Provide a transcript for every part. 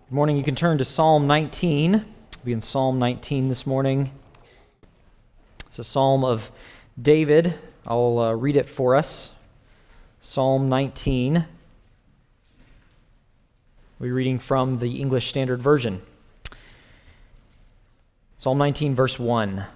Good morning. You can turn to Psalm 19. We'll be in Psalm 19 this morning. It's a psalm of David. I'll read it for us. Psalm 19. We're reading from the English Standard Version. Psalm 19, verse 1.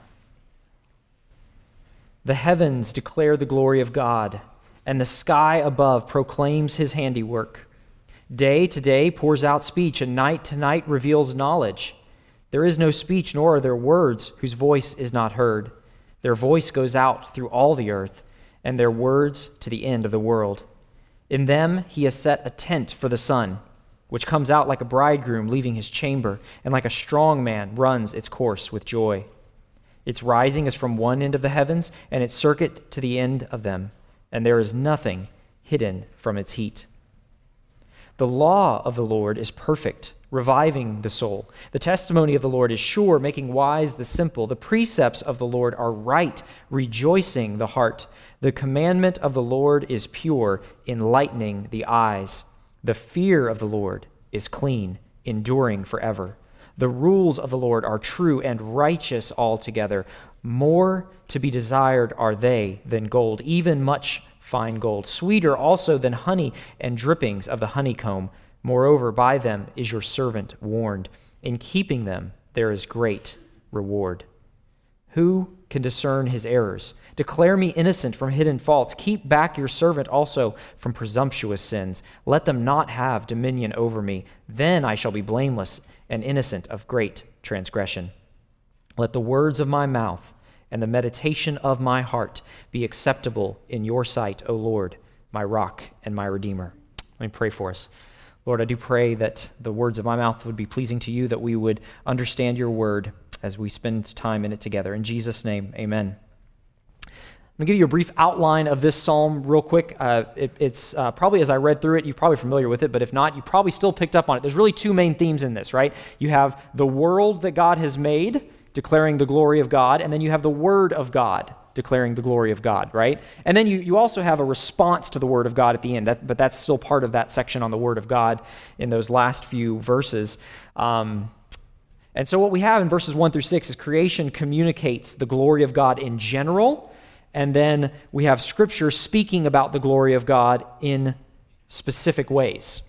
The heavens declare the glory of God, and the sky above proclaims his handiwork. Day to day pours out speech, and night to night reveals knowledge. There is no speech, nor are there words whose voice is not heard. Their voice goes out through all the earth, and their words to the end of the world. In them he has set a tent for the sun, which comes out like a bridegroom leaving his chamber, and like a strong man runs its course with joy. Its rising is from one end of the heavens, and its circuit to the end of them, and there is nothing hidden from its heat. The law of the Lord is perfect, reviving the soul. The testimony of the Lord is sure, making wise the simple. The precepts of the Lord are right, rejoicing the heart. The commandment of the Lord is pure, enlightening the eyes. The fear of the Lord is clean, enduring forever. The rules of the Lord are true and righteous altogether. More to be desired are they than gold, even much fine gold, sweeter also than honey and drippings of the honeycomb. Moreover, by them is your servant warned. In keeping them there is great reward. Who can discern his errors? Declare me innocent from hidden faults. Keep back your servant also from presumptuous sins. Let them not have dominion over me. Then I shall be blameless and innocent of great transgression. Let the words of my mouth and the meditation of my heart be acceptable in your sight, O Lord, my rock and my redeemer. Let me pray for us. Lord, I do pray that the words of my mouth would be pleasing to you, that we would understand your word as we spend time in it together. In Jesus' name, amen. I'm going to give you a brief outline of this psalm real quick. It's probably, as I read through it, you're probably familiar with it, but if not, you probably still picked up on it. There's really two main themes in this, right? You have the world that God has made, declaring the glory of God, and then you have the Word of God, declaring the glory of God, right? And then you also have a response to the Word of God at the end, but that's still part of that section on the Word of God in those last few verses. And so what we have in verses 1 through 6 is creation communicates the glory of God in general, and then we have Scripture speaking about the glory of God in specific ways.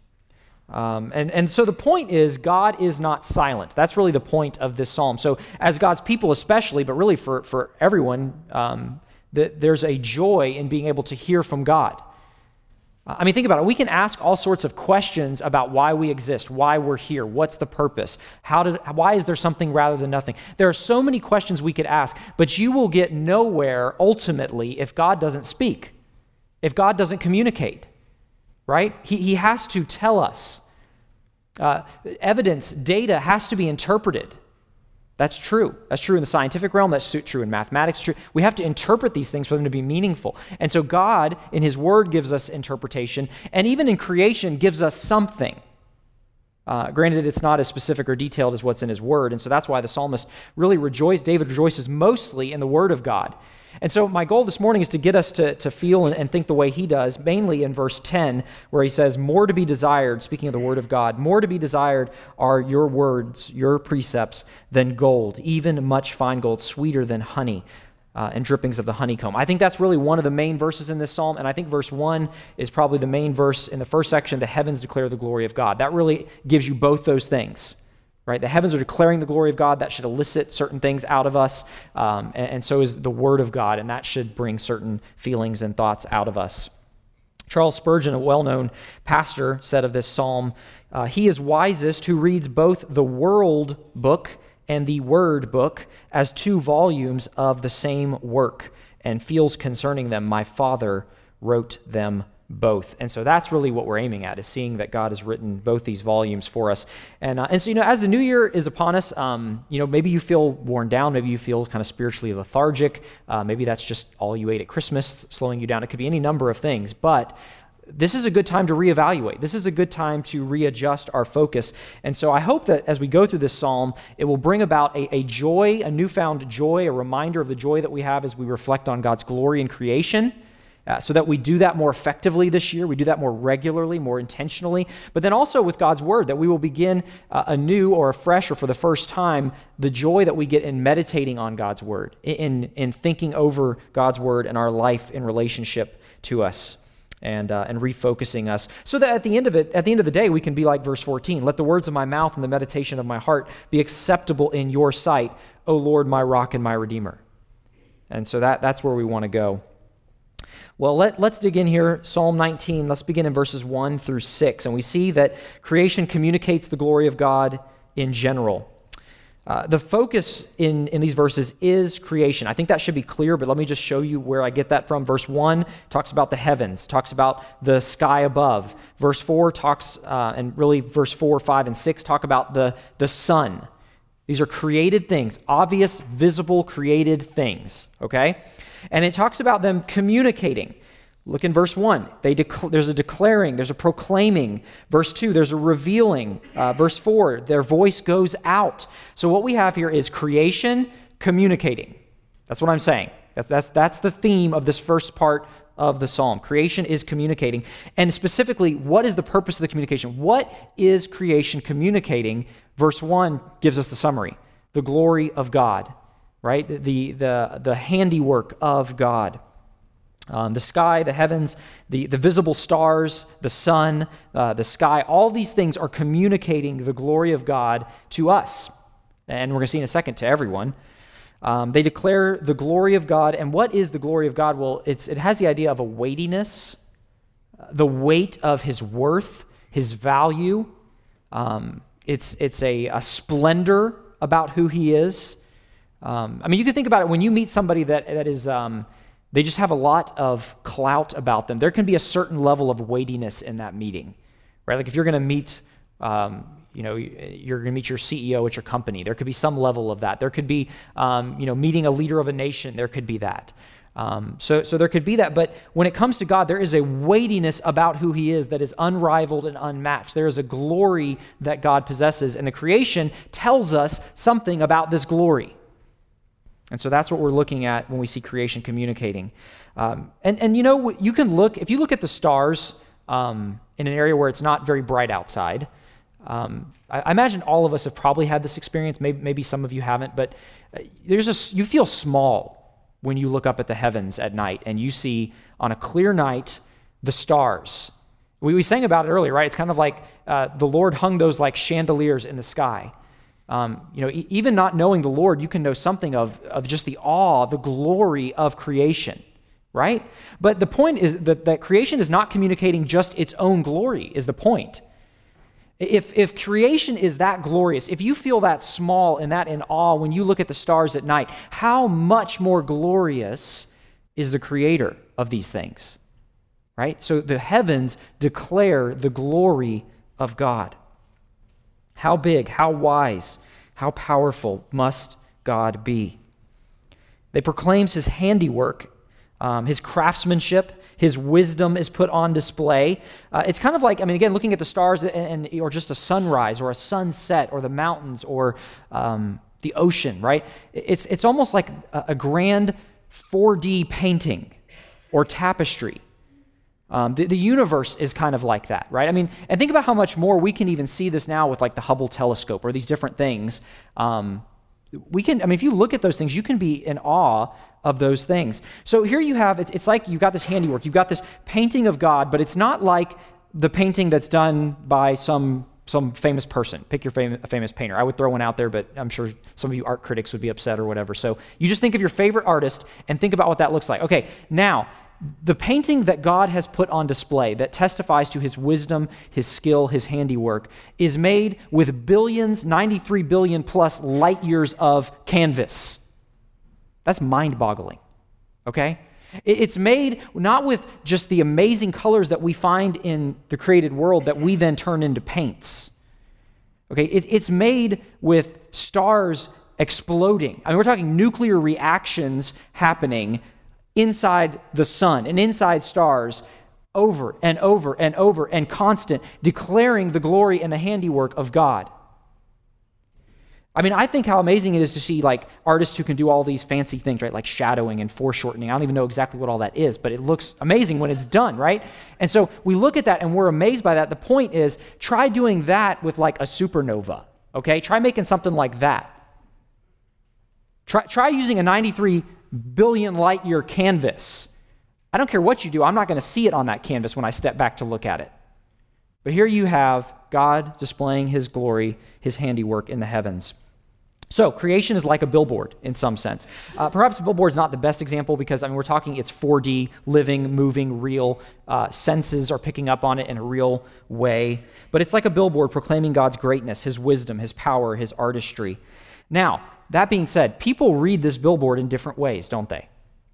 And so the point is, God is not silent. That's really the point of this psalm. So as God's people especially, but really for everyone, there's a joy in being able to hear from God. I mean, think about it. We can ask all sorts of questions about why we exist, why we're here, what's the purpose, why is there something rather than nothing. There are so many questions we could ask, but you will get nowhere ultimately if God doesn't speak, if God doesn't communicate. Right? He has to tell us. Evidence, data has to be interpreted. That's true. That's true in the scientific realm. That's true in mathematics. True. We have to interpret these things for them to be meaningful. And so God, in his word, gives us interpretation, and even in creation gives us something. Granted, it's not as specific or detailed as what's in his word, and so that's why the psalmist really David rejoices mostly in the word of God. And so my goal this morning is to get us to feel and think the way he does, mainly in verse 10, where he says, more to be desired, speaking of the word of God, more to be desired are your words, your precepts, than gold, even much fine gold, sweeter than honey and drippings of the honeycomb. I think that's really one of the main verses in this psalm, and I think verse 1 is probably the main verse in the first section, the heavens declare the glory of God. That really gives you both those things. Right? The heavens are declaring the glory of God. That should elicit certain things out of us, and so is the Word of God, and that should bring certain feelings and thoughts out of us. Charles Spurgeon, a well-known pastor, said of this psalm, he is wisest who reads both the world book and the word book as two volumes of the same work, and feels concerning them, my Father wrote them both. And so that's really what we're aiming at, is seeing that God has written both these volumes for us. And so, as the new year is upon us, maybe you feel worn down, maybe you feel kind of spiritually lethargic, maybe that's just all you ate at Christmas slowing you down. It could be any number of things, but this is a good time to reevaluate. This is a good time to readjust our focus. And so I hope that as we go through this psalm, it will bring about a joy, a newfound joy, a reminder of the joy that we have as we reflect on God's glory in creation, so that we do that more effectively this year. We do that more regularly, more intentionally. But then also with God's word, that we will begin anew or afresh or for the first time, the joy that we get in meditating on God's word, in thinking over God's word and our life in relationship to us. And refocusing us, so that at the end of the day, we can be like verse 14. Let the words of my mouth and the meditation of my heart be acceptable in your sight, O Lord, my rock and my redeemer. And so that's where we want to go. Well, let's dig in here. Psalm 19, let's begin in verses 1 through 6. And we see that creation communicates the glory of God in general. The focus in these verses is creation. I think that should be clear, but let me just show you where I get that from. Verse 1 talks about the heavens, talks about the sky above. Verse 4 talks, and really verse 4, 5, and 6 talk about the sun. These are created things, obvious, visible, created things, okay? And it talks about them communicating. Look in verse 1. There's a declaring, there's a proclaiming. Verse 2, there's a revealing. Verse 4, their voice goes out. So what we have here is creation communicating. That's what I'm saying. That's the theme of this first part of the psalm. Creation is communicating. And specifically, what is the purpose of the communication? What is creation communicating? Verse 1 gives us the summary. The glory of God, right? The handiwork of God. The sky, the heavens, the visible stars, the sun, the sky, all these things are communicating the glory of God to us. And we're going to see in a second to everyone. They declare the glory of God. And what is the glory of God? Well, it has the idea of a weightiness, the weight of his worth, his value. It's a splendor about who he is. You can think about it when you meet somebody that is... they just have a lot of clout about them. There can be a certain level of weightiness in that meeting, right? Like if you're going to meet, you're going to meet your CEO at your company. There could be some level of that. There could be, meeting a leader of a nation. There could be that. So there could be that. But when it comes to God, there is a weightiness about who he is that is unrivaled and unmatched. There is a glory that God possesses, and the creation tells us something about this glory. And so that's what we're looking at when we see creation communicating. You can look, if you look at the stars in an area where it's not very bright outside, I imagine all of us have probably had this experience, maybe some of you haven't, but you feel small when you look up at the heavens at night and you see on a clear night the stars. We sang about it earlier, right? It's kind of like the Lord hung those like chandeliers in the sky. Even not knowing the Lord, you can know something of just the awe, the glory of creation, right? But the point is that creation is not communicating just its own glory, is the point. If creation is that glorious, if you feel that small and that in awe when you look at the stars at night, how much more glorious is the creator of these things, right? So the heavens declare the glory of God. How big, how wise, how powerful must God be? They proclaims his handiwork, his craftsmanship, his wisdom is put on display. It's kind of like, again, looking at the stars or just a sunrise or a sunset or the mountains or the ocean, right? It's almost like a grand 4D painting or tapestry. The universe is kind of like that, right? And think about how much more we can even see this now with like the Hubble telescope or these different things. If you look at those things, you can be in awe of those things. So here you have, it's like you've got this handiwork, you've got this painting of God, but it's not like the painting that's done by some famous person. Pick your famous painter. I would throw one out there, but I'm sure some of you art critics would be upset or whatever. So you just think of your favorite artist and think about what that looks like. Okay, now, the painting that God has put on display that testifies to his wisdom, his skill, his handiwork is made with billions, 93 billion plus light years of canvas. That's mind-boggling, okay? It's made not with just the amazing colors that we find in the created world that we then turn into paints, okay? It's made with stars exploding. We're talking nuclear reactions happening inside the sun and inside stars over and over and over and constant, declaring the glory and the handiwork of God. I mean, I think how amazing it is to see like artists who can do all these fancy things, right? Like shadowing and foreshortening. I don't even know exactly what all that is, but it looks amazing when it's done, right? And so we look at that and we're amazed by that. The point is, try doing that with like a supernova, okay? Try making something like that. Try using a 93 billion light year canvas. I don't care what you do, I'm not going to see it on that canvas when I step back to look at it. But here you have God displaying his glory, his handiwork in the heavens. So creation is like a billboard in some sense. Perhaps a billboard is not the best example because, we're talking it's 4D, living, moving, real. Senses are picking up on it in a real way. But it's like a billboard proclaiming God's greatness, his wisdom, his power, his artistry. Now, that being said, people read this billboard in different ways, don't they?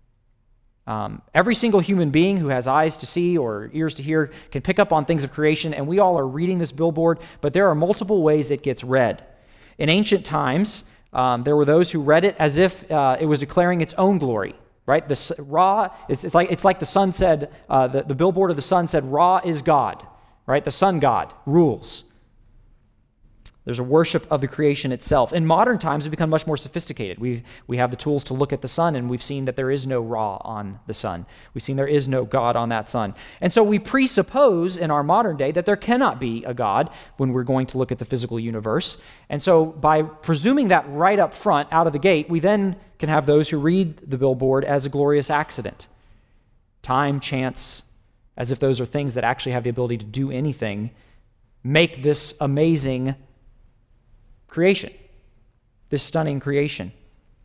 Every single human being who has eyes to see or ears to hear can pick up on things of creation, and we all are reading this billboard, but there are multiple ways it gets read. In ancient times, there were those who read it as if it was declaring its own glory, right? It's like the sun said, the billboard of the sun said, Ra is God, right? The sun god rules. There's a worship of the creation itself. In modern times, we've become much more sophisticated. We have the tools to look at the sun, and we've seen that there is no Ra on the sun. We've seen there is no God on that sun. And so we presuppose in our modern day that there cannot be a God when we're going to look at the physical universe. And so by presuming that right up front, out of the gate, we then can have those who read the billboard as a glorious accident. Time, chance, as if those are things that actually have the ability to do anything, make this amazing creation, this stunning creation.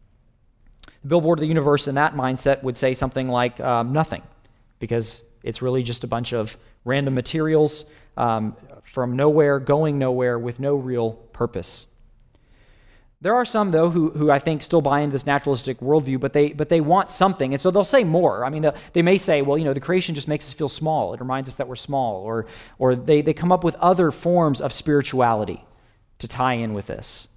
The billboard of the universe in that mindset would say something like nothing, because it's really just a bunch of random materials from nowhere, going nowhere, with no real purpose. There are some, though, who I think still buy into this naturalistic worldview, but they want something, and so they'll say more. They may say, well, the creation just makes us feel small. It reminds us that we're small, or they come up with other forms of spirituality to tie in with this.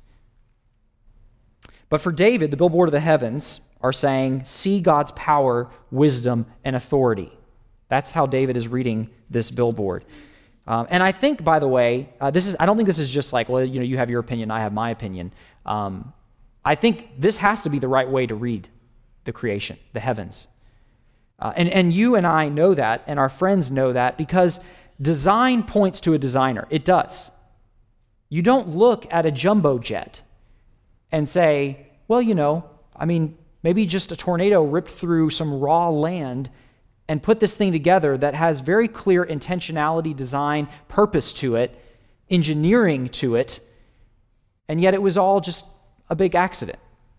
But for David, the billboard of the heavens are saying, see God's power, wisdom, and authority. That's how David is reading this billboard. And I think, by the way, I don't think this is just like, well, you have your opinion, I have my opinion. I think this has to be the right way to read the creation, the heavens. And you and I know that, and our friends know that, because design points to a designer. It does. You don't look at a jumbo jet and say, well, maybe just a tornado ripped through some raw land and put this thing together that has very clear intentionality, design, purpose to it, engineering to it, and yet it was all just a big accident.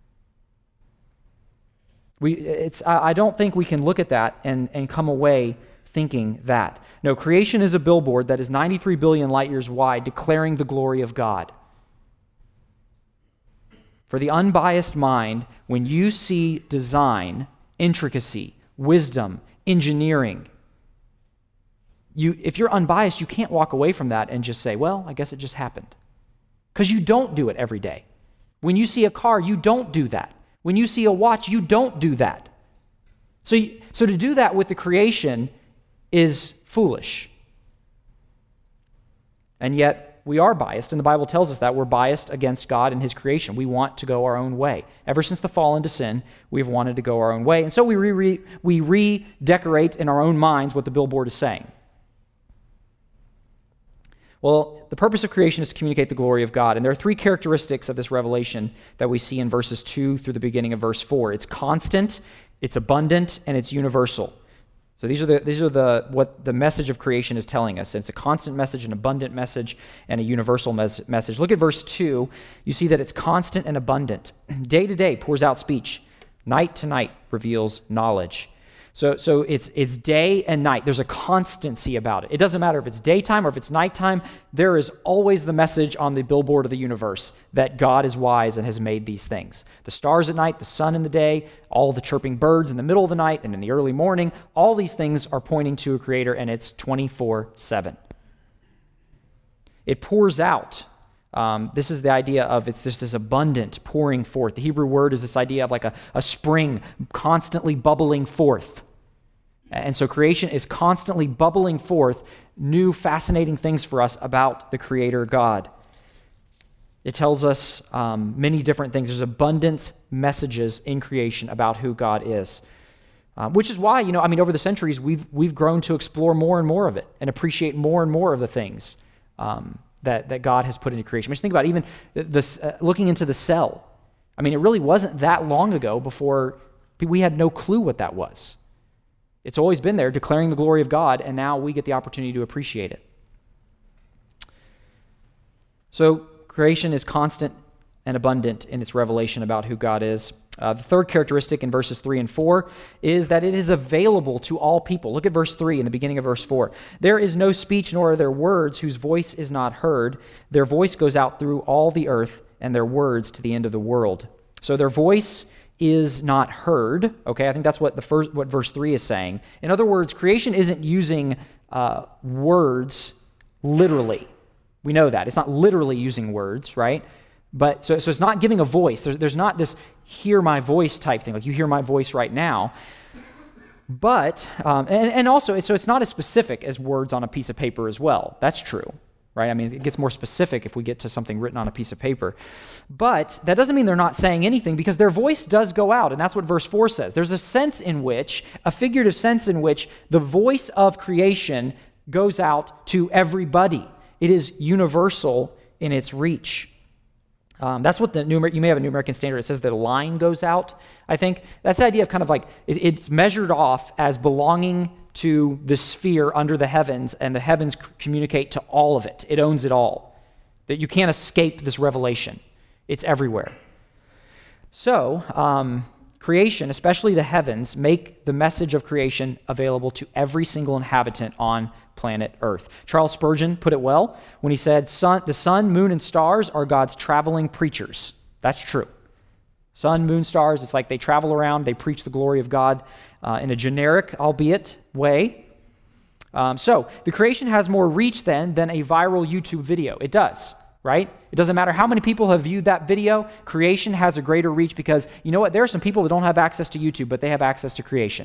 I don't think we can look at that and come away thinking that. No, creation is a billboard that is 93 billion light years wide, declaring the glory of God. For the unbiased mind, when you see design, intricacy, wisdom, engineering, if you're unbiased, you can't walk away from that and just say, well, I guess it just happened. Because you don't do it every day. When you see a car, you don't do that. When you see a watch, you don't do that. So to do that with the creation is foolish. And yet we are biased, and the Bible tells us that we're biased against God and his creation. We want to go our own way. Ever since the fall into sin, we've wanted to go our own way. And so we redecorate in our own minds what the billboard is saying. Well, the purpose of creation is to communicate the glory of God. And there are three characteristics of this revelation that we see in verses 2 through the beginning of verse 4. It's constant, it's abundant, and it's universal. So these are what the message of creation is telling us. It's a constant message, an abundant message, and a universal message. Look at verse 2. You see that it's constant and abundant. Day to day pours out speech. Night to night reveals knowledge. So it's day and night. There's a constancy about it. It doesn't matter if it's daytime or if it's nighttime. There is always the message on the billboard of the universe that God is wise and has made these things. The stars at night, the sun in the day, all the chirping birds in the middle of the night and in the early morning, all these things are pointing to a creator, and it's 24/7. It pours out. This is the idea of it's just this abundant pouring forth. The Hebrew word is this idea of like a spring constantly bubbling forth. And so creation is constantly bubbling forth new fascinating things for us about the Creator God. It tells us many different things. There's abundant messages in creation about who God is, which is why, over the centuries, we've grown to explore more and more of it and appreciate more and more of the things that God has put into creation. Just think about even looking into the cell. It really wasn't that long ago before we had no clue what that was. It's always been there, declaring the glory of God, and now we get the opportunity to appreciate it. So creation is constant and abundant in its revelation about who God is. The third characteristic in verses 3 and 4 is that it is available to all people. Look at verse 3 in the beginning of verse 4. There is no speech nor are there words whose voice is not heard. Their voice goes out through all the earth and their words to the end of the world. So their voice is not heard. Okay, I think that's what verse 3 is saying. In other words, creation isn't using words literally. We know that. It's not literally using words, right? But so it's not giving a voice. There's not this hear my voice type thing, like you hear my voice right now. But, and also, it's not as specific as words on a piece of paper as well. That's true, right? It gets more specific if we get to something written on a piece of paper. But that doesn't mean they're not saying anything, because their voice does go out, and that's what verse 4 says. There's a figurative sense in which the voice of creation goes out to everybody. It is universal in its reach. That's what you may have a New American Standard. It says that a line goes out, I think. That's the idea of kind of like it's measured off as belonging to the sphere under the heavens, and the heavens communicate to all of it. It owns it all. That you can't escape this revelation. It's everywhere. So, creation, especially the heavens, make the message of creation available to every single inhabitant on planet Earth. Charles Spurgeon put it well when he said, the sun, moon, and stars are God's traveling preachers. That's true. Sun, moon, stars, it's like they travel around, they preach the glory of God in a generic, albeit, way. So the creation has more reach than a viral YouTube video. It does, right? It doesn't matter how many people have viewed that video. Creation has a greater reach because, you know what? There are some people that don't have access to YouTube, but they have access to creation.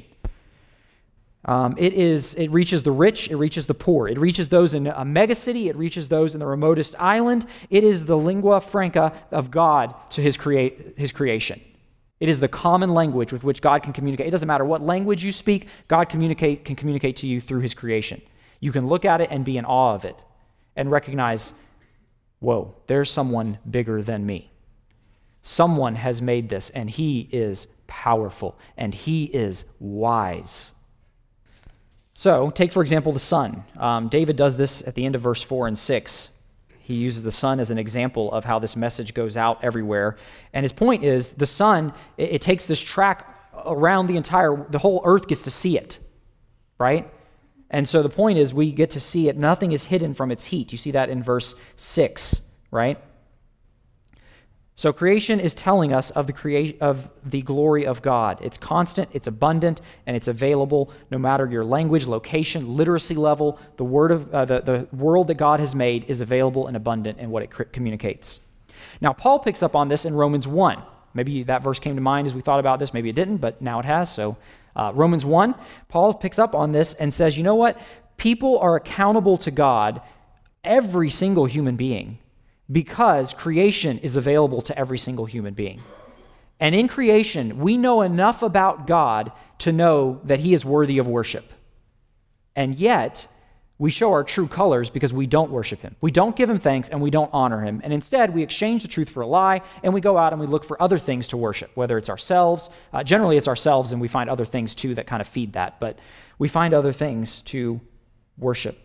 It reaches the rich, it reaches the poor, it reaches those in a megacity, it reaches those in the remotest island. It is the lingua franca of God to his creation. It is the common language with which God can communicate. It doesn't matter what language you speak, God can communicate to you through his creation. You can look at it and be in awe of it and recognize, whoa, there's someone bigger than me. Someone has made this, and he is powerful, and he is wise. So, take, for example, the sun. David does this at the end of verse 4 and 6. He uses the sun as an example of how this message goes out everywhere. And his point is, the sun, it takes this track around the whole earth gets to see it, right? And so the point is, we get to see it. Nothing is hidden from its heat. You see that in verse 6, right? So creation is telling us of the glory of God. It's constant, it's abundant, and it's available no matter your language, location, literacy level. The world that God has made is available and abundant in what it communicates. Now, Paul picks up on this in Romans 1. Maybe that verse came to mind as we thought about this. Maybe it didn't, but now it has. So Romans 1, Paul picks up on this and says, you know what? People are accountable to God, every single human being, because creation is available to every single human being. And in creation, we know enough about God to know that he is worthy of worship. And yet, we show our true colors because we don't worship him. We don't give him thanks and we don't honor him. And instead, we exchange the truth for a lie, and we go out and we look for other things to worship, whether it's ourselves. Generally, it's ourselves, and we find other things too that kind of feed that. But we find other things to worship.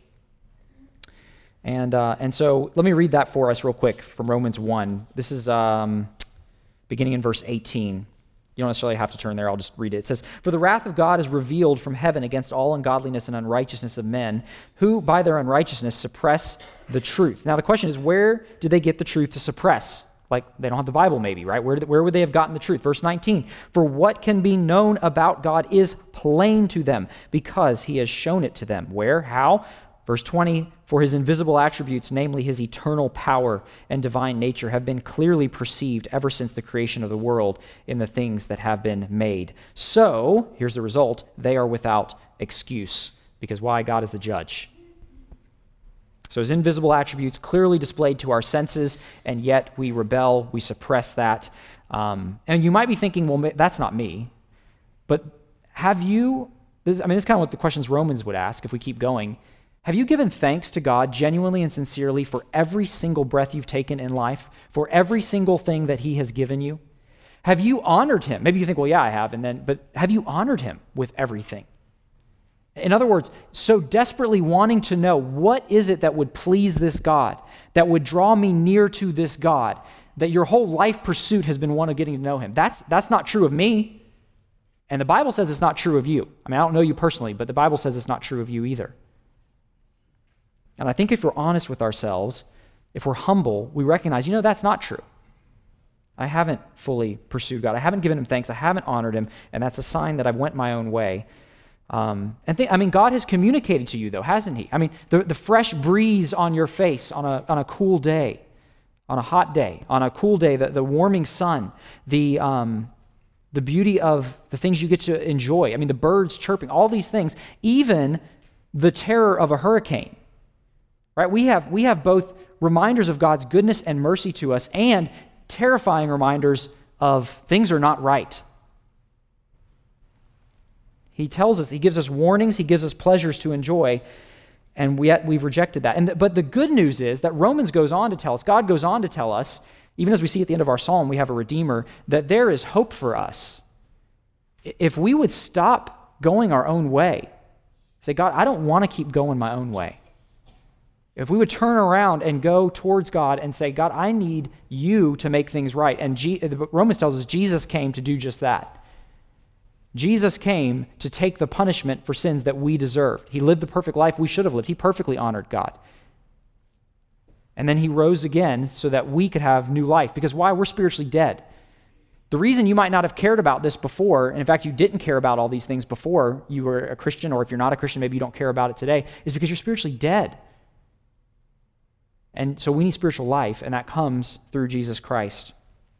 And so let me read that for us real quick from Romans 1. This is beginning in verse 18. You don't necessarily have to turn there. I'll just read it. It says, "For the wrath of God is revealed from heaven against all ungodliness and unrighteousness of men, who by their unrighteousness suppress the truth." Now the question is, where did they get the truth to suppress? Like, they don't have the Bible maybe, right? Where would they have gotten the truth? Verse 19, "For what can be known about God is plain to them, because he has shown it to them." Where? How? Verse 20, "For his invisible attributes, namely his eternal power and divine nature, have been clearly perceived ever since the creation of the world in the things that have been made. So," here's the result, "they are without excuse." Because why? God is the judge. So his invisible attributes clearly displayed to our senses, and yet we rebel, we suppress that. And you might be thinking, well, that's not me. But have you, this is kind of what the questions Romans would ask if we keep going. Have you given thanks to God genuinely and sincerely for every single breath you've taken in life, for every single thing that he has given you? Have you honored him? Maybe you think, well, yeah, I have, but have you honored him with everything? In other words, so desperately wanting to know what is it that would please this God, that would draw me near to this God, that your whole life pursuit has been one of getting to know him. That's not true of me. And the Bible says it's not true of you. I don't know you personally, but the Bible says it's not true of you either. And I think if we're honest with ourselves, if we're humble, we recognize, that's not true. I haven't fully pursued God. I haven't given him thanks. I haven't honored him. And that's a sign that I went my own way. God has communicated to you, though, hasn't he? The fresh breeze on your face on a cool day, on a hot day, on a cool day, the warming sun, the beauty of the things you get to enjoy. The birds chirping, all these things, even the terror of a hurricane. Right? We have both reminders of God's goodness and mercy to us and terrifying reminders of things are not right. He tells us, he gives us warnings, he gives us pleasures to enjoy, and yet we've rejected that. But the good news is that Romans goes on to tell us, God goes on to tell us, even as we see at the end of our psalm, we have a Redeemer, that there is hope for us. If we would stop going our own way, say, God, I don't want to keep going my own way. If we would turn around and go towards God and say, God, I need you to make things right. And Romans tells us Jesus came to do just that. Jesus came to take the punishment for sins that we deserved. He lived the perfect life we should have lived. He perfectly honored God. And then he rose again so that we could have new life. Because why? We're spiritually dead. The reason you might not have cared about this before, and in fact you didn't care about all these things before you were a Christian, or if you're not a Christian, maybe you don't care about it today, is because you're spiritually dead. And so we need spiritual life, and that comes through Jesus Christ.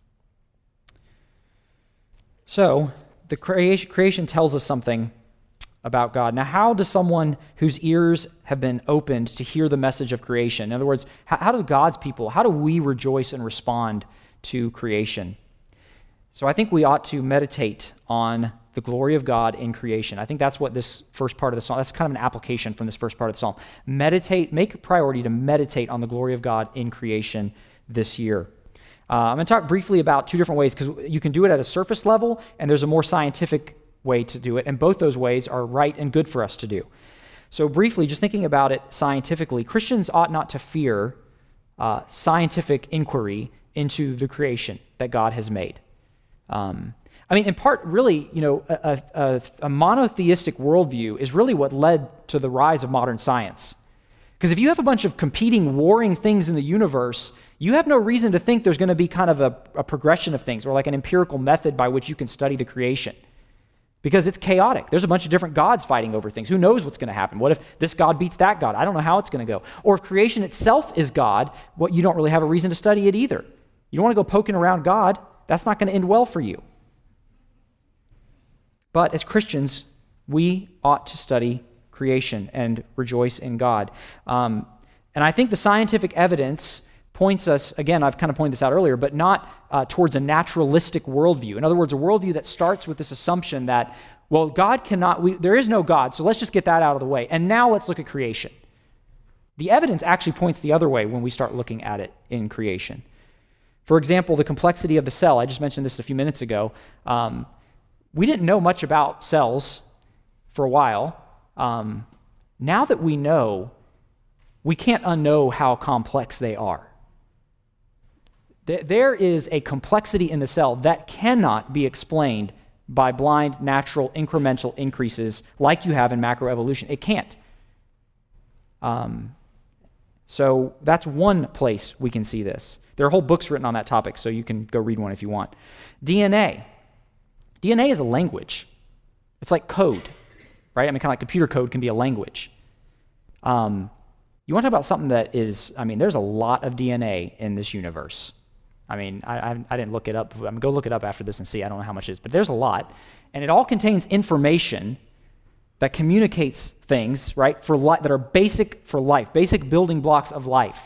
So, the creation tells us something about God. Now, how does someone whose ears have been opened to hear the message of creation? In other words, how do God's people, how do we rejoice and respond to creation? So I think we ought to meditate on the glory of God in creation. I think that's what this first part of the psalm, that's kind of an application from this first part of the psalm. Meditate, make a priority to meditate on the glory of God in creation this year. I'm going to talk briefly about two different ways, because you can do it at a surface level, and there's a more scientific way to do it, and both those ways are right and good for us to do. So briefly, just thinking about it scientifically, Christians ought not to fear scientific inquiry into the creation that God has made. In part, really, a monotheistic worldview is really what led to the rise of modern science. Because if you have a bunch of competing, warring things in the universe, you have no reason to think there's going to be kind of a progression of things, or like an empirical method by which you can study the creation. Because it's chaotic. There's a bunch of different gods fighting over things. Who knows what's going to happen? What if this god beats that god? I don't know how it's going to go. Or if creation itself is God, you don't really have a reason to study it either. You don't want to go poking around God. That's not going to end well for you. But as Christians, we ought to study creation and rejoice in God. And I think the scientific evidence points us, again, I've kind of pointed this out earlier, but not towards a naturalistic worldview. In other words, a worldview that starts with this assumption that, well, God cannot, there is no God, so let's just get that out of the way. And now let's look at creation. The evidence actually points the other way when we start looking at it in creation. For example, the complexity of the cell. I just mentioned this a few minutes ago. We didn't know much about cells for a while. Now that we know, we can't unknow how complex they are. There is a complexity in the cell that cannot be explained by blind, natural, incremental increases like you have in macroevolution. It can't. So that's one place we can see this. There are whole books written on that topic, so you can go read one if you want. DNA. DNA is a language. It's like code, right? Kind of like computer code can be a language. You want to talk about something that is, there's a lot of DNA in this universe. I didn't look it up. Go look it up after this and see. I don't know how much it is, but there's a lot. And it all contains information that communicates things, right, for life, that are basic for life, basic building blocks of life.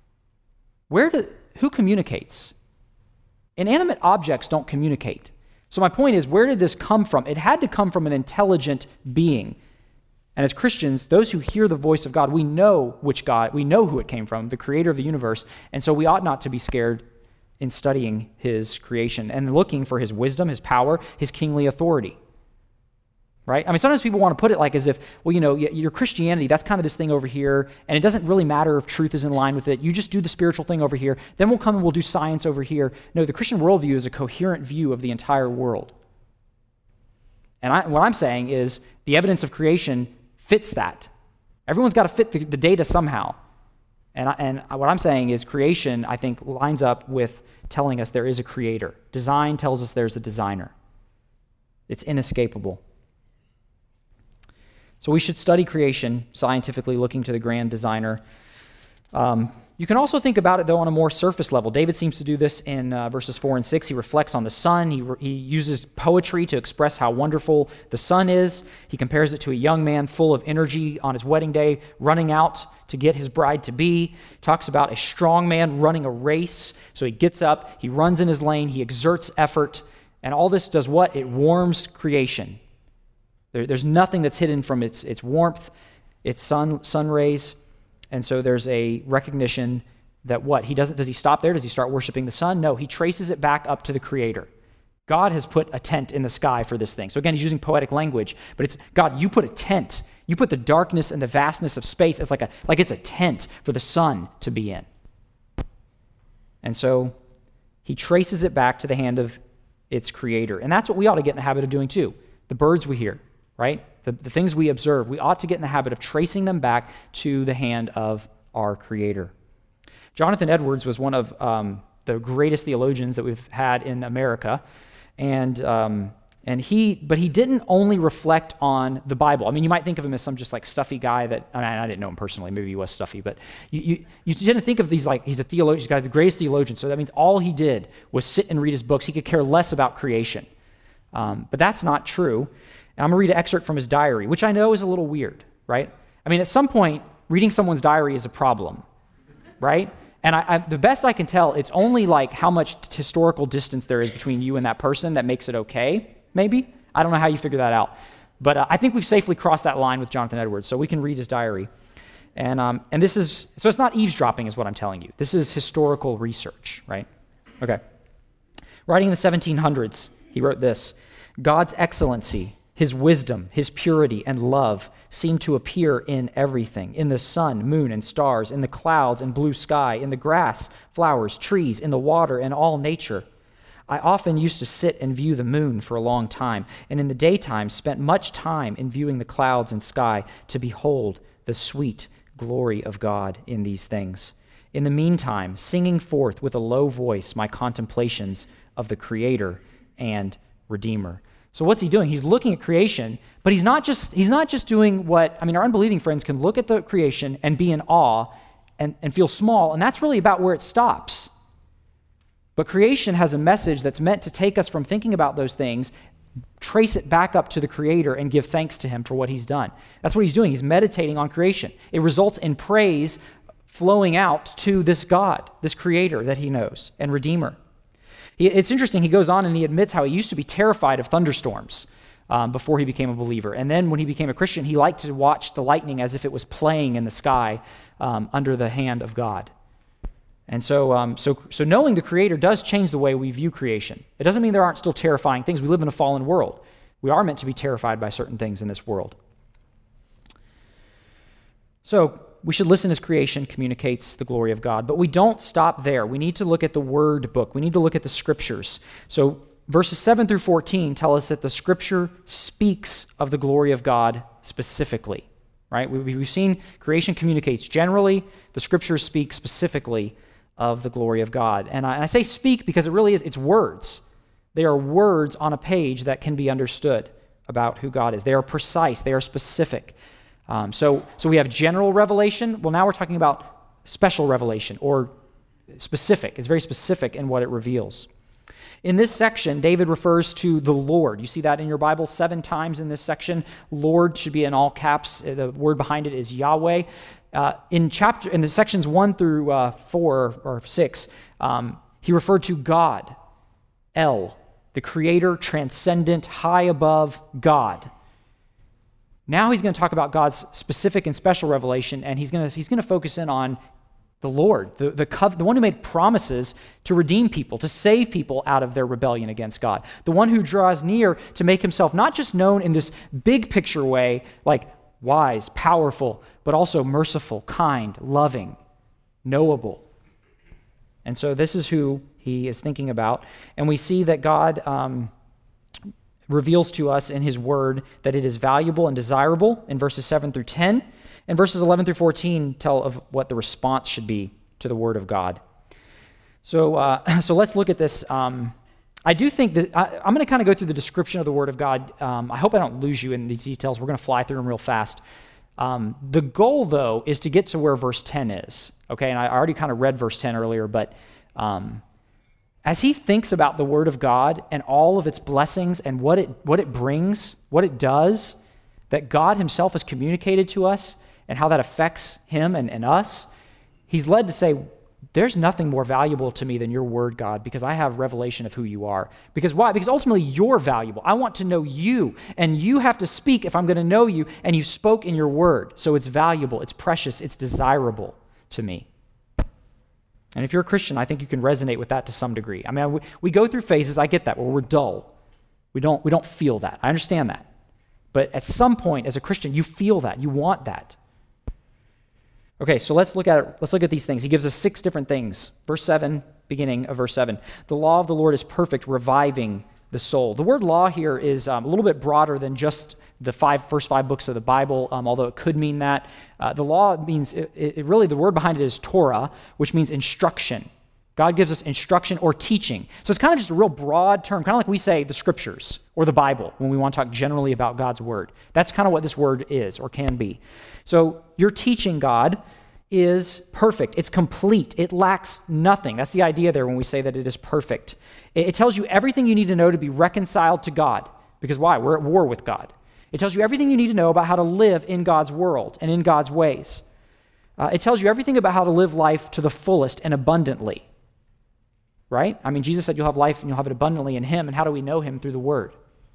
Who communicates? Inanimate objects don't communicate. So my point is, where did this come from? It had to come from an intelligent being. And as Christians, those who hear the voice of God, we know which God, we know who it came from, the creator of the universe, and so we ought not to be scared in studying his creation and looking for his wisdom, his power, his kingly authority. Right? I mean, sometimes people want to put it like as if, well, your Christianity, that's kind of this thing over here, and it doesn't really matter if truth is in line with it. You just do the spiritual thing over here. Then we'll come and we'll do science over here. No, the Christian worldview is a coherent view of the entire world. And what I'm saying is the evidence of creation fits that. Everyone's got to fit the data somehow. And what I'm saying is creation, I think, lines up with telling us there is a creator. Design tells us there's a designer. It's inescapable. So we should study creation scientifically, looking to the grand designer. You can also think about it, though, on a more surface level. David seems to do this in verses 4 and 6. He reflects on the sun. He uses poetry to express how wonderful the sun is. He compares it to a young man full of energy on his wedding day, running out to get his bride-to-be. Talks about a strong man running a race. So he gets up, he runs in his lane, he exerts effort, and all this does what? It warms creation. There's nothing that's hidden from its warmth, its sun rays. And so there's a recognition that what? Does he stop there? Does he start worshiping the sun? No, he traces it back up to the Creator. God has put a tent in the sky for this thing. So again, he's using poetic language, but it's, God, you put a tent. You put the darkness and the vastness of space as like it's a tent for the sun to be in. And so he traces it back to the hand of its Creator. And that's what we ought to get in the habit of doing too. The birds we hear, right? The things we observe, we ought to get in the habit of tracing them back to the hand of our Creator. Jonathan Edwards was one of the greatest theologians that we've had in America, but he didn't only reflect on the Bible. I mean, you might think of him as some just like stuffy guy that, I didn't know him personally, maybe he was stuffy, but you didn't think of these like, he's a theologian, he's got the greatest theologian, so that means all he did was sit and read his books. He could care less about creation. But that's not true. And I'm going to read an excerpt from his diary, which I know is a little weird, right? I mean, at some point, reading someone's diary is a problem, right? And the best I can tell, it's only like how much historical distance there is between you and that person that makes it okay, maybe? I don't know how you figure that out. But I think we've safely crossed that line with Jonathan Edwards, so we can read his diary. And this is, so it's not eavesdropping is what I'm telling you. This is historical research, right? Okay. Writing in the 1700s, he wrote this: God's excellency, his wisdom, his purity, and love seem to appear in everything, in the sun, moon, and stars, in the clouds and blue sky, in the grass, flowers, trees, in the water, and all nature. I often used to sit and view the moon for a long time, and in the daytime spent much time in viewing the clouds and sky to behold the sweet glory of God in these things. In the meantime, singing forth with a low voice my contemplations of the Creator and Redeemer. So what's he doing? He's looking at creation, but he's not just doing what, our unbelieving friends can look at the creation and be in awe and feel small, and that's really about where it stops. But creation has a message that's meant to take us from thinking about those things, trace it back up to the Creator, and give thanks to him for what he's done. That's what he's doing. He's meditating on creation. It results in praise flowing out to this God, this Creator that he knows, and Redeemer. It's interesting, he goes on and he admits how he used to be terrified of thunderstorms before he became a believer. And then when he became a Christian, he liked to watch the lightning as if it was playing in the sky under the hand of God. And so knowing the Creator does change the way we view creation. It doesn't mean there aren't still terrifying things. We live in a fallen world. We are meant to be terrified by certain things in this world. So we should listen as creation communicates the glory of God. But we don't stop there. We need to look at the Word book. We need to look at the Scriptures. So verses 7 through 14 tell us that the Scripture speaks of the glory of God specifically. Right? We've seen creation communicates generally. The Scriptures speak specifically of the glory of God. And I say speak because it really is, it's words. They are words on a page that can be understood about who God is. They are precise. They are specific. So we have general revelation. Well, now we're talking about special revelation or specific. It's very specific in what it reveals. In this section, David refers to the Lord. You see that in your Bible 7 times in this section. Lord should be in all caps. The word behind it is Yahweh. In the sections 1 through 4 or 6, he referred to God, El, the creator, transcendent, high above God. Now he's going to talk about God's specific and special revelation, and he's going to focus in on the Lord, the one who made promises to redeem people, to save people out of their rebellion against God, the one who draws near to make himself not just known in this big picture way, like wise, powerful, but also merciful, kind, loving, knowable. And so this is who he is thinking about. And we see that God reveals to us in his word that it is valuable and desirable in verses 7 through 10. And verses 11 through 14 tell of what the response should be to the word of God. So let's look at this. I do think that I'm going to kind of go through the description of the word of God. I hope I don't lose you in these details. We're going to fly through them real fast. The goal, though, is to get to where verse 10 is. Okay, and I already kind of read verse 10 earlier, but as he thinks about the word of God and all of its blessings and what it brings, what it does, that God himself has communicated to us, and how that affects him and us, he's led to say, there's nothing more valuable to me than your word, God, because I have revelation of who you are. Because why? Because ultimately you're valuable. I want to know you, and you have to speak if I'm going to know you, and you spoke in your word. So it's valuable, it's precious, it's desirable to me. And if you're a Christian, I think you can resonate with that to some degree. I mean, we go through phases, I get that, where we're dull. We don't feel that. I understand that. But at some point, as a Christian, you feel that. You want that. Okay, so let's look at it. Let's look at these things. He gives us 6 different things. Verse 7, beginning of verse 7. The law of the Lord is perfect, reviving the soul. The word law here is a little bit broader than just the first five books of the Bible, although it could mean that. The law means, it really, the word behind it is Torah, which means instruction. God gives us instruction or teaching. So it's kind of just a real broad term, kind of like we say the scriptures or the Bible when we want to talk generally about God's word. That's kind of what this word is or can be. So your teaching, God, is perfect. It's complete. It lacks nothing. That's the idea there when we say that it is perfect. It tells you everything you need to know to be reconciled to God. Because why? We're at war with God. It tells you everything you need to know about how to live in God's world and in God's ways. It tells you everything about how to live life to the fullest and abundantly. Right? I mean, Jesus said you'll have life and you'll have it abundantly in him. And how do we know him? Through the word.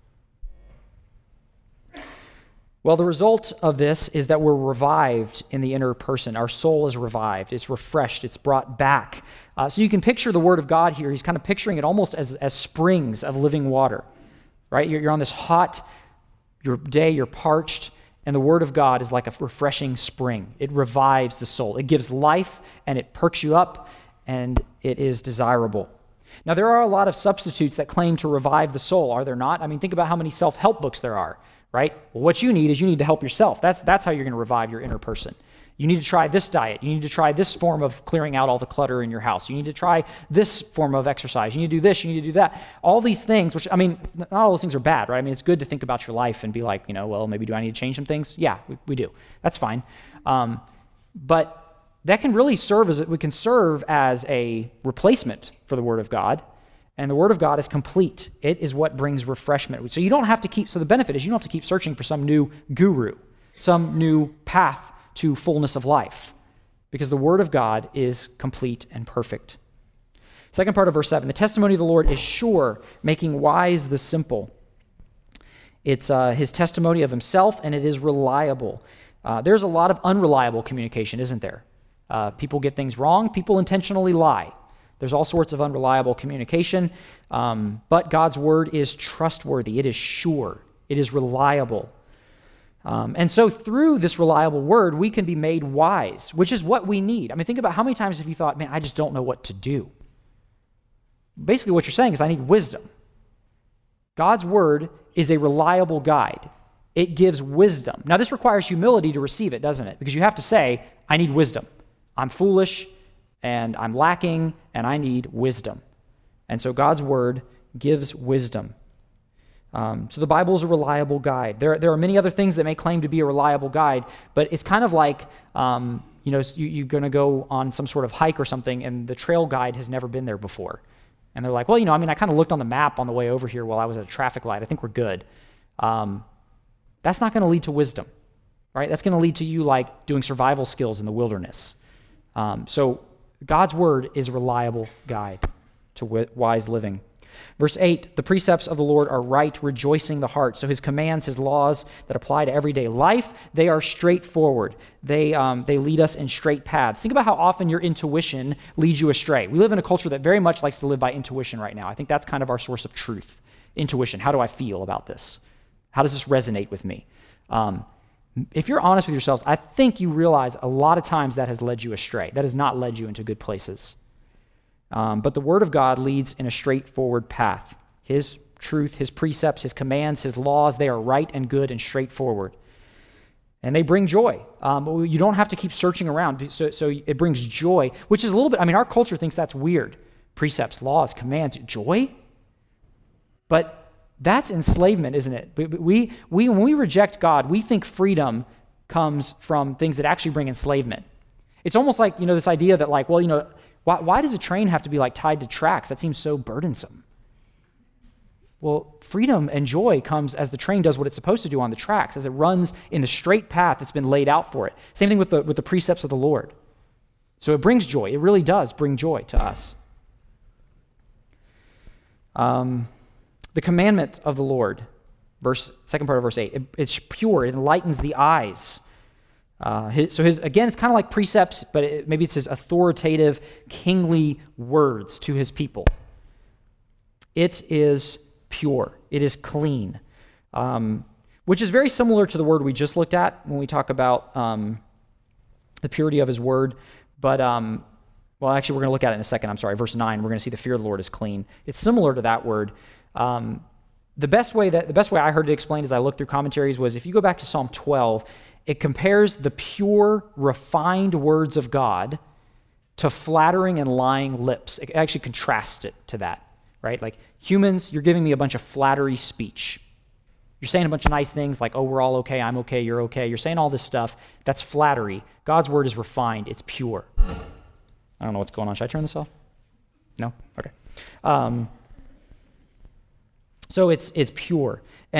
Well, the result of this is that we're revived in the inner person. Our soul is revived. It's refreshed. It's brought back. So you can picture the word of God here. He's kind of picturing it almost as springs of living water. Right? You're on this hot day. You're parched. And the word of God is like a refreshing spring. It revives the soul. It gives life and it perks you up. And it is desirable. Now, there are a lot of substitutes that claim to revive the soul, are there not? I mean, think about how many self-help books there are, right? Well, what you need is you need to help yourself. That's how you're going to revive your inner person. You need to try this diet. You need to try this form of clearing out all the clutter in your house. You need to try this form of exercise. You need to do this. You need to do that. All these things, which, I mean, not all those things are bad, right? I mean, it's good to think about your life and be like, well, maybe do I need to change some things? Yeah, we do. That's fine. But that can really serve as a replacement for the Word of God, and the Word of God is complete. It is what brings refreshment. So the benefit is you don't have to keep searching for some new guru, some new path to fullness of life, because the Word of God is complete and perfect. Second part of verse 7, the testimony of the Lord is sure, making wise the simple. It's his testimony of himself, and it is reliable. There's a lot of unreliable communication, isn't there? People get things wrong. People intentionally lie. There's all sorts of unreliable communication, but God's word is trustworthy. It is sure. It is reliable. And so through this reliable word, we can be made wise, which is what we need. I mean, think about how many times have you thought, man, I just don't know what to do. Basically what you're saying is I need wisdom. God's word is a reliable guide. It gives wisdom. Now, this requires humility to receive it, doesn't it? Because you have to say, I need wisdom. I'm foolish, and I'm lacking, and I need wisdom. And so God's word gives wisdom. So the Bible is a reliable guide. There are many other things that may claim to be a reliable guide, but it's kind of like, you're going to go on some sort of hike or something, and the trail guide has never been there before. And they're like, well, I kind of looked on the map on the way over here while I was at a traffic light. I think we're good. That's not going to lead to wisdom, right? That's going to lead to you like doing survival skills in the wilderness. So God's word is a reliable guide to wise living. Verse 8, the precepts of the Lord are right, rejoicing the heart. So his commands, his laws that apply to everyday life, they are straightforward. They lead us in straight paths. Think about how often your intuition leads you astray. We live in a culture that very much likes to live by intuition right now. I think that's kind of our source of truth. Intuition. How do I feel about this? How does this resonate with me? If you're honest with yourselves, I think you realize a lot of times that has led you astray. That has not led you into good places. But the Word of God leads in a straightforward path. His truth, His precepts, His commands, His laws, they are right and good and straightforward. And they bring joy. You don't have to keep searching around. So it brings joy, which is a little bit, our culture thinks that's weird. Precepts, laws, commands, joy? But that's enslavement, isn't it? When we reject God, we think freedom comes from things that actually bring enslavement. It's almost like, this idea that like, well, why does a train have to be like tied to tracks? That seems so burdensome. Well, freedom and joy comes as the train does what it's supposed to do on the tracks, as it runs in the straight path that's been laid out for it. Same thing with the precepts of the Lord. So it brings joy. It really does bring joy to us. The commandment of the Lord, second part of verse 8, it's pure. It enlightens the eyes. Again, it's kind of like precepts, but maybe it's his authoritative, kingly words to his people. It is pure. It is clean, which is very similar to the word we just looked at when we talk about the purity of his word. But, actually, we're going to look at it in a second. I'm sorry, verse 9, we're going to see the fear of the Lord is clean. It's similar to that word. The best way I heard it explained as I looked through commentaries was if you go back to Psalm 12, it compares the pure, refined words of God to flattering and lying lips. It actually contrasts it to that, right? Like humans, you're giving me a bunch of flattery speech. You're saying a bunch of nice things like, oh, we're all okay, I'm okay, you're okay. You're saying all this stuff. That's flattery. God's word is refined. It's pure. I don't know what's going on. Should I turn this off? No? Okay. So it's pure.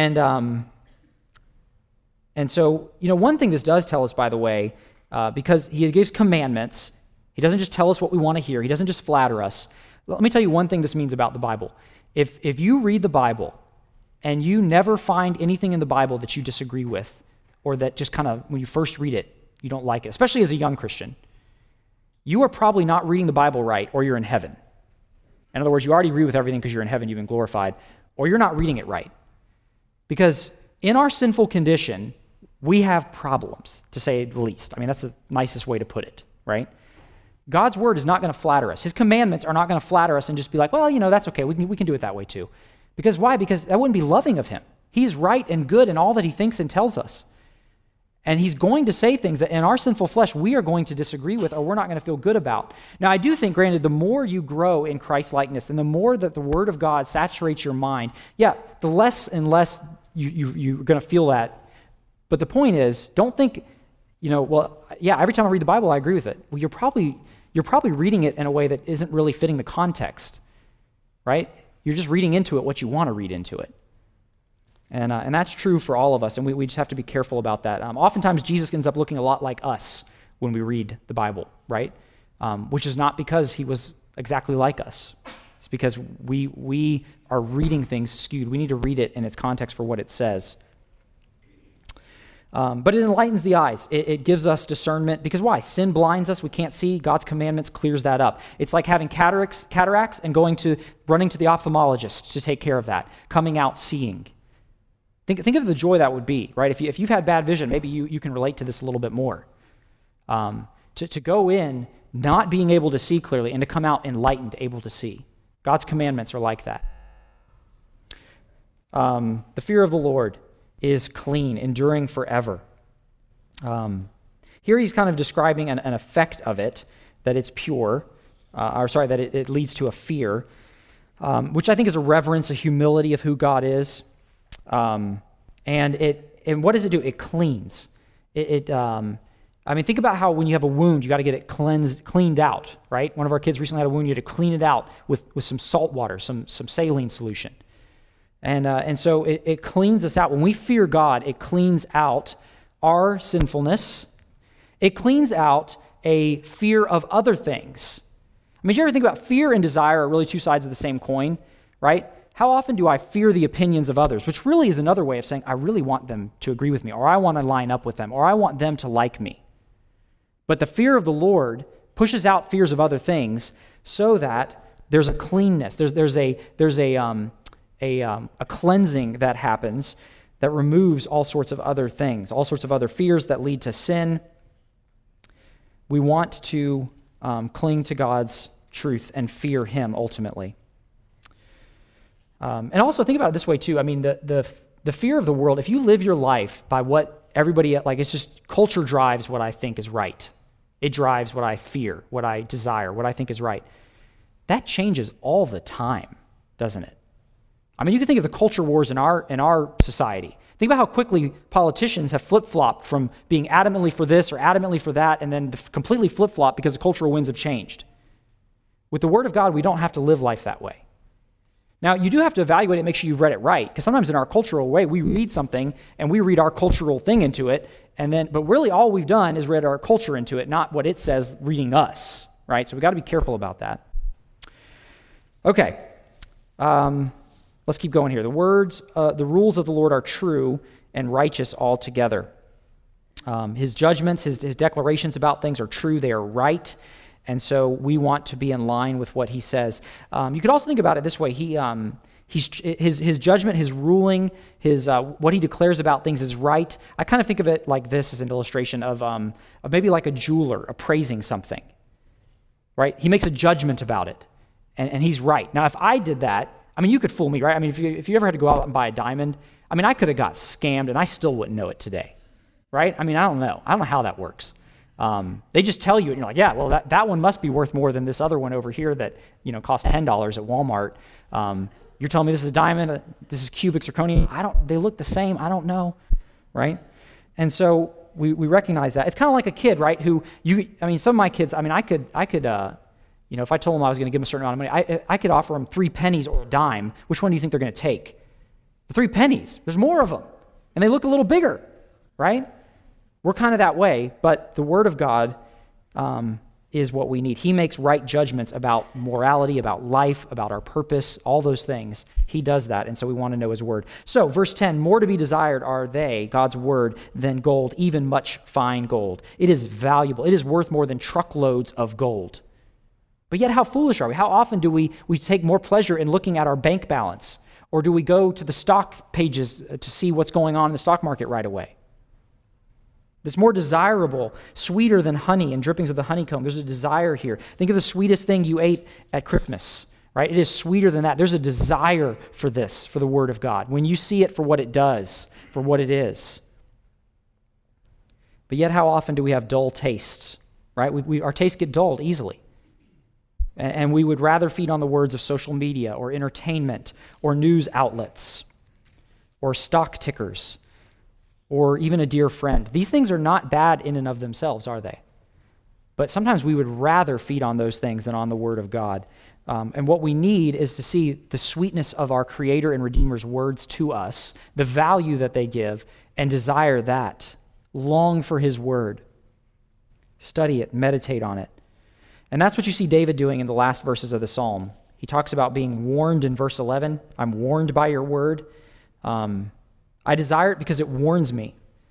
And so, one thing this does tell us, by the way, because he gives commandments, he doesn't just tell us what we want to hear. He doesn't just flatter us. Let me tell you one thing this means about the Bible. If you read the Bible and you never find anything in the Bible that you disagree with, or that just kind of, when you first read it, you don't like it, especially as a young Christian, you are probably not reading the Bible right, or you're in heaven. In other words, you already agree with everything because you're in heaven, you've been glorified, or you're not reading it right. Because in our sinful condition, we have problems, to say the least. That's the nicest way to put it, right? God's word is not going to flatter us. His commandments are not going to flatter us and just be like, well, that's okay. We can do it that way too. Because why? Because that wouldn't be loving of him. He's right and good in all that he thinks and tells us. And he's going to say things that in our sinful flesh we are going to disagree with or we're not going to feel good about. Now, I do think, granted, the more you grow in Christ-likeness and the more that the word of God saturates your mind, the less and less you're going to feel that. But the point is, don't think, every time I read the Bible, I agree with it. Well, you're probably reading it in a way that isn't really fitting the context, right? You're just reading into it what you want to read into it. And that's true for all of us, and we just have to be careful about that. Oftentimes, Jesus ends up looking a lot like us when we read the Bible, right? Which is not because he was exactly like us. It's because we are reading things skewed. We need to read it in its context for what it says. But it enlightens the eyes. It gives us discernment. Because why? Sin blinds us. We can't see. God's commandments clears that up. It's like having cataracts and running to the ophthalmologist to take care of that, coming out seeing. Think of the joy that would be, right? If you've had bad vision, maybe you can relate to this a little bit more. To go in not being able to see clearly and to come out enlightened, able to see. God's commandments are like that. The fear of the Lord is clean, enduring forever. Here he's kind of describing an effect of it, that it's pure, that it leads to a fear, which I think is a reverence, a humility of who God is. And what does it do? It cleans. I mean, think about how when you have a wound, you got to get it cleaned out, right? One of our kids recently had a wound. You had to clean it out with some salt water, some saline solution. And so it cleans us out. When we fear God, it cleans out our sinfulness. It cleans out a fear of other things. I mean, do you ever think about fear and desire are really two sides of the same coin, right? How often do I fear the opinions of others, which really is another way of saying I really want them to agree with me, or I want to line up with them, or I want them to like me. But the fear of the Lord pushes out fears of other things so that there's a cleanness. There's a cleansing that happens that removes all sorts of other things, all sorts of other fears that lead to sin. We want to cling to God's truth and fear Him ultimately. And also think about it this way too. I mean, the fear of the world, if you live your life by what everybody, like it's just culture drives what I think is right. It drives what I fear, what I desire, what I think is right. That changes all the time, doesn't it? I mean, you can think of the culture wars in our society. Think about how quickly politicians have flip-flopped from being adamantly for this or adamantly for that, and then completely flip-flopped because the cultural winds have changed. With the Word of God, we don't have to live life that way. Now, you do have to evaluate it, make sure you've read it right, because sometimes in our cultural way, we read something and we read our cultural thing into it, but really all we've done is read our culture into it, not what it says reading us, right? So we've got to be careful about that. Okay, let's keep going here. The rules of the Lord are true and righteous altogether. His judgments, his declarations about things are true, they are right. And so we want to be in line with what he says. You could also think about it this way. His judgment, his ruling, what he declares about things is right. I kind of think of it like this as an illustration of maybe like a jeweler appraising something, right? He makes a judgment about it, and he's right. Now, if I did that, I mean, you could fool me, right? I mean, if you ever had to go out and buy a diamond, I mean, I could have got scammed, and I still wouldn't know it today, right? I mean, I don't know how that works. They just tell you, and you're like, yeah, well, that one must be worth more than this other one over here that, cost $10 at Walmart. You're telling me this is a diamond, this is cubic zirconium. They look the same. I don't know, right? And so we recognize that. It's kind of like a kid, right? Some of my kids, I could, if I told them I was going to give them a certain amount of money, I could offer them 3 pennies or a dime. Which one do you think they're going to take? The 3 pennies. There's more of them, and they look a little bigger, right? We're kind of that way, but the Word of God is what we need. He makes right judgments about morality, about life, about our purpose, all those things. He does that, and so we want to know His Word. So, verse 10, more to be desired are they, God's Word, than gold, even much fine gold. It is valuable. It is worth more than truckloads of gold. But yet, how foolish are we? How often do we take more pleasure in looking at our bank balance? Or do we go to the stock pages to see what's going on in the stock market right away? It's more desirable, sweeter than honey and drippings of the honeycomb. There's a desire here. Think of the sweetest thing you ate at Christmas, right? It is sweeter than that. There's a desire for this, for the Word of God, when you see it for what it does, for what it is. But yet, how often do we have dull tastes, right? Our tastes get dulled easily. And we would rather feed on the words of social media or entertainment or news outlets or stock tickers or even a dear friend. These things are not bad in and of themselves, are they? But sometimes we would rather feed on those things than on the Word of God. And what we need is to see the sweetness of our Creator and Redeemer's words to us, the value that they give, and desire that. Long for His Word. Study it, meditate on it. And that's what you see David doing in the last verses of the Psalm. He talks about being warned in verse 11. I'm warned by your word. I desire it because it warns me.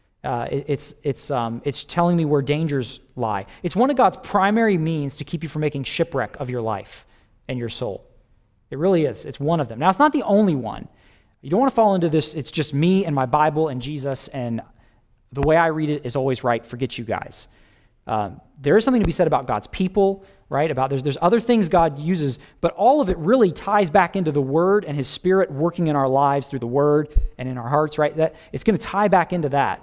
It's telling me where dangers lie. It's one of God's primary means to keep you from making shipwreck of your life and your soul. It really is. It's one of them. Now, it's not the only one. You don't want to fall into this, it's just me and my Bible and Jesus, and the way I read it is always right. Forget you guys. There is something to be said about God's people, right? There's other things God uses, but all of it really ties back into the Word and His Spirit working in our lives through the Word and in our hearts, right? That it's going to tie back into that.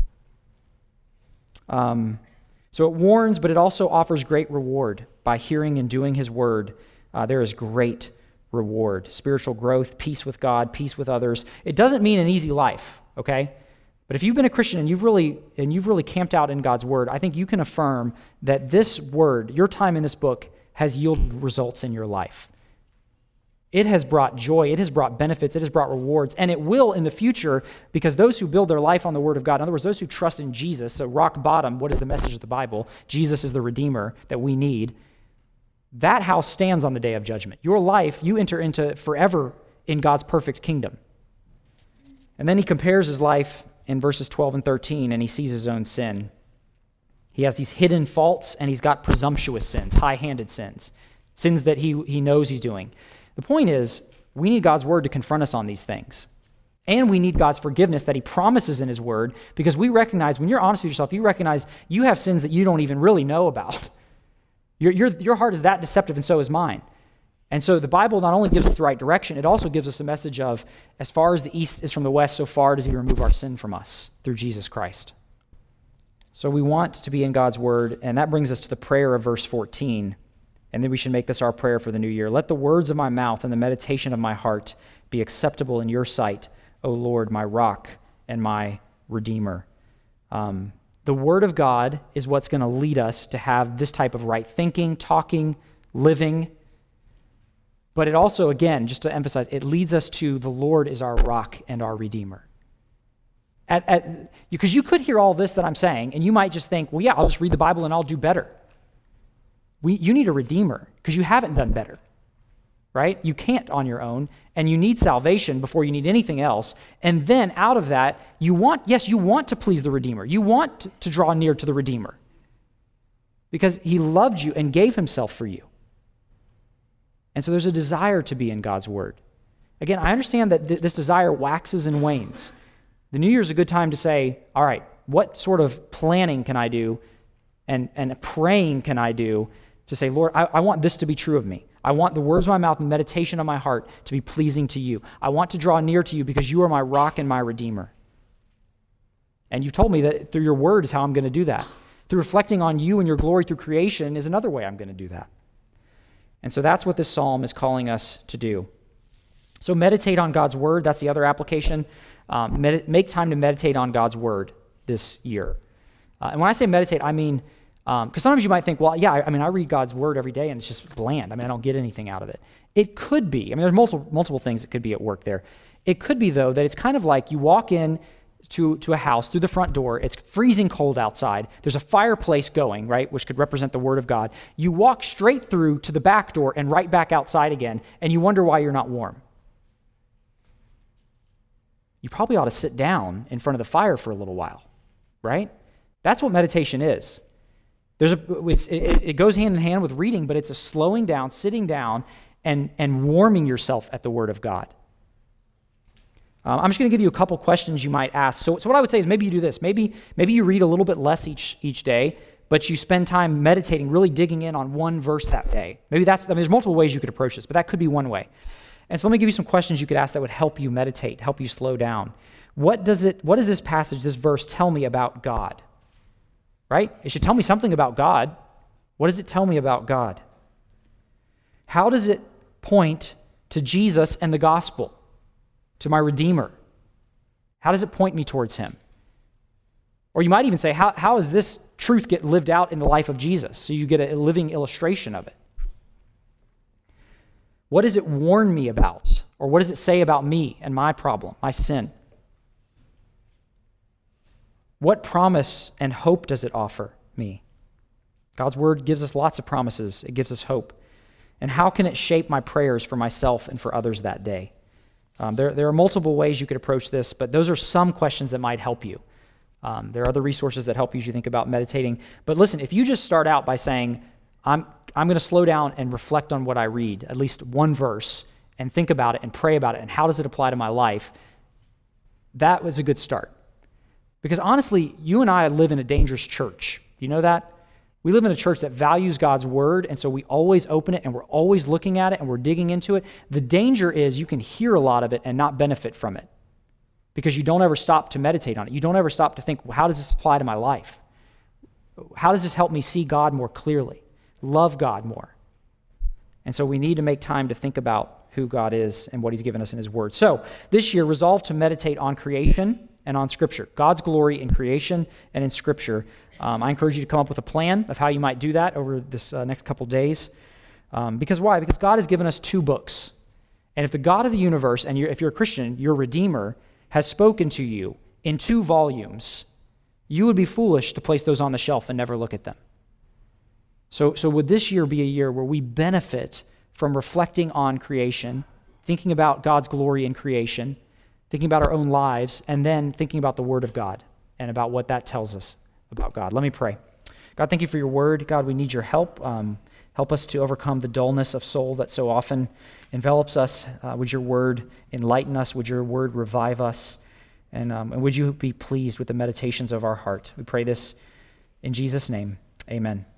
So it warns, but it also offers great reward by hearing and doing His Word. There is great reward, spiritual growth, peace with God, peace with others. It doesn't mean an easy life, okay? But if you've been a Christian and you've really camped out in God's word, I think you can affirm that this word, your time in this book, has yielded results in your life. It has brought joy, it has brought benefits, it has brought rewards, and it will in the future, because those who build their life on the word of God, in other words, those who trust in Jesus, so rock bottom, what is the message of the Bible? Jesus is the Redeemer that we need. That house stands on the day of judgment. Your life, you enter into forever in God's perfect kingdom. And then he compares his life in verses 12 and 13, and he sees his own sin. He has these hidden faults, and he's got presumptuous sins, high-handed sins, sins that he knows he's doing. The point is, we need God's word to confront us on these things. And we need God's forgiveness that he promises in his word, because we recognize, when you're honest with yourself, you recognize you have sins that you don't even really know about. Your heart is that deceptive, and so is mine. And so the Bible not only gives us the right direction, it also gives us a message of, as far as the east is from the west, so far does he remove our sin from us through Jesus Christ. So we want to be in God's word, and that brings us to the prayer of verse 14. And then we should make this our prayer for the new year. Let the words of my mouth and the meditation of my heart be acceptable in your sight, O Lord, my rock and my redeemer. The word of God is what's going to lead us to have this type of right thinking, talking, living. But it also, again, just to emphasize, it leads us to the Lord is our rock and our redeemer. Because you could hear all this that I'm saying, and you might just think, well, yeah, I'll just read the Bible and I'll do better. You need a redeemer because you haven't done better, right? You can't on your own, and you need salvation before you need anything else. And then out of that, you want to please the Redeemer. You want to draw near to the Redeemer because he loved you and gave himself for you. And so there's a desire to be in God's word. Again, I understand that this desire waxes and wanes. The New Year's is a good time to say, all right, what sort of planning can I do and praying can I do to say, Lord, I want this to be true of me. I want the words of my mouth and meditation of my heart to be pleasing to you. I want to draw near to you because you are my rock and my redeemer. And you've told me that through your word is how I'm going to do that. Through reflecting on you and your glory through creation is another way I'm going to do that. And so that's what this psalm is calling us to do. So meditate on God's word. That's the other application. Make time to meditate on God's word this year. And when I say meditate, I mean, because sometimes you might think, well, yeah, I read God's word every day and it's just bland. I don't get anything out of it. It could be. There's multiple things that could be at work there. It could be, though, that it's kind of like you walk in to a house through the front door. It's freezing cold outside. There's a fireplace going, right, which could represent the word of God. You walk straight through to the back door and right back outside again, and you wonder why you're not warm. You probably ought to sit down in front of the fire for a little while, right? That's what meditation is. It goes hand in hand with reading, but it's a slowing down, sitting down, and warming yourself at the Word of God. I'm just going to give you a couple questions you might ask. So what I would say is maybe you do this. Maybe you read a little bit less each day, but you spend time meditating, really digging in on one verse that day. Maybe there's multiple ways you could approach this, but that could be one way. And so let me give you some questions you could ask that would help you meditate, help you slow down. What does this passage, this verse, tell me about God? Right? It should tell me something about God. What does it tell me about God? How does it point to Jesus and the gospel, to my Redeemer? How does it point me towards him? Or you might even say, how does this truth get lived out in the life of Jesus? So you get a living illustration of it. What does it warn me about? Or what does it say about me and my problem, my sin? What promise and hope does it offer me? God's word gives us lots of promises. It gives us hope. And how can it shape my prayers for myself and for others that day? There are multiple ways you could approach this, but those are some questions that might help you. There are other resources that help you as you think about meditating. But listen, if you just start out by saying, I'm going to slow down and reflect on what I read, at least one verse, and think about it and pray about it, and how does it apply to my life, that was a good start. Because honestly, you and I live in a dangerous church. Do you know that? We live in a church that values God's word, and so we always open it, and we're always looking at it, and we're digging into it. The danger is you can hear a lot of it and not benefit from it because you don't ever stop to meditate on it. You don't ever stop to think, well, how does this apply to my life? How does this help me see God more clearly, love God more? And so we need to make time to think about who God is and what he's given us in his word. So this year, resolve to meditate on creation and on Scripture. God's glory in creation and in Scripture. I encourage you to come up with a plan of how you might do that over this next couple days. Because why? Because God has given us 2 books. And if the God of the universe, and if you're a Christian, your Redeemer, has spoken to you in 2 volumes, you would be foolish to place those on the shelf and never look at them. So would this year be a year where we benefit from reflecting on creation, thinking about God's glory in creation, thinking about our own lives, and then thinking about the Word of God and about what that tells us about God? Let me pray. God, thank you for your Word. God, we need your help. Help us to overcome the dullness of soul that so often envelops us. Would your Word enlighten us? Would your Word revive us? And would you be pleased with the meditations of our heart? We pray this in Jesus' name. Amen.